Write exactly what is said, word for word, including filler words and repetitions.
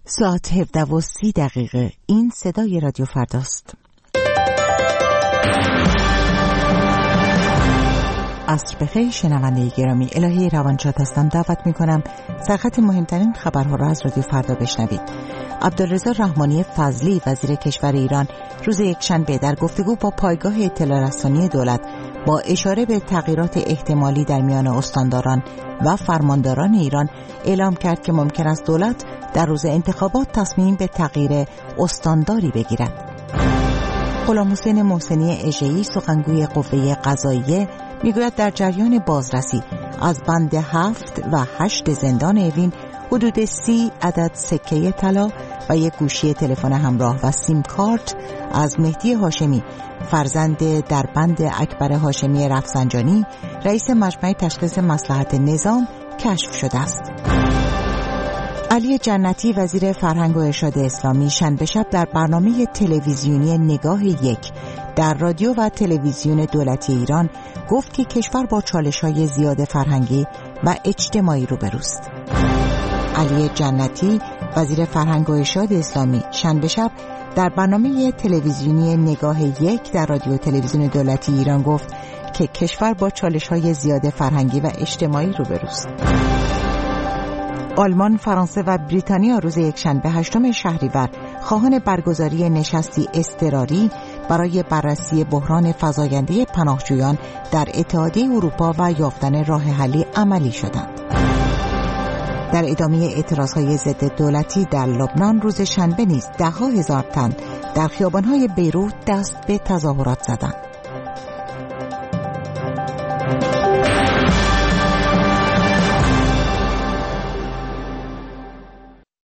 ساعت هفده و سی دقیقه. این صدای رادیو فرداست. عصر بخیر شنونده گرامی، الهی روانشاد هستم. دعوت میکنم سرخط مهمترین خبرها را از رادیو فردا بشنوید. عبدالرضا رحمانی فضلی وزیر کشور ایران روز یکشنبه در گفتگو با پایگاه اطلاع رسانی دولت با اشاره به تغییرات احتمالی در میان استانداران و فرمانداران ایران اعلام کرد که ممکن است دولت در روز انتخابات تصمیم به تغییر استانداری بگیرد. غلام حسین محسنی اژه‌ای سخنگوی قوه قضاییه میگوید در جریان بازرسی از بند هفت و هشت زندان اوین حدود سی عدد سکه طلا و یک گوشی تلفن همراه و سیم کارت از مهدی هاشمی فرزند در بند اکبر هاشمی رفسنجانی رئیس مجمع تشخیص مصلحت نظام کشف شده است. علی جنتی وزیر فرهنگ و ارشاد اسلامی شنبه شب در برنامه تلویزیونی نگاه یک در رادیو و تلویزیون دولتی ایران گفت که کشور با چالش‌های زیاد فرهنگی و اجتماعی روبروست. علی جنتی وزیر فرهنگ و ارشاد اسلامی شنبه شب در برنامه تلویزیونی نگاه یک در رادیو و تلویزیون دولتی ایران گفت که کشور با چالش‌های زیاد فرهنگی و اجتماعی روبروست. آلمان، فرانسه و بریتانیا روز یکشنبه هشتم شهریور خواهان برگزاری نشستی اضطراری برای بررسی بحران فزاینده پناهجویان در اتحادیه اروپا و یافتن راه حلی عملی شدند. در ادامه اعتراضهای ضد دولتی در لبنان روز شنبه نیز ده ها هزار تن در خیابان‌های بیروت دست به تظاهرات زدند.